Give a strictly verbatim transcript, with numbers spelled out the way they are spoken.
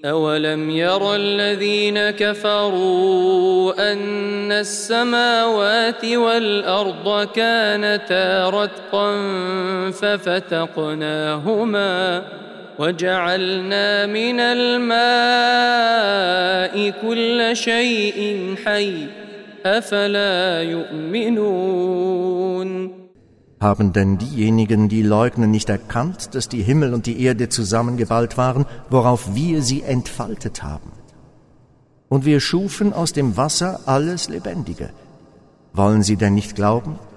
أولم ير الذين كفروا أن السماوات والأرض كانتا رتقا ففتقناهما وجعلنا من الماء كل شيء حي أفلا يؤمنون. Haben denn diejenigen, die leugnen, nicht erkannt, dass die Himmel und die Erde zusammengeballt waren, worauf wir sie entfaltet haben? Und wir schufen aus dem Wasser alles Lebendige. Wollen sie denn nicht glauben?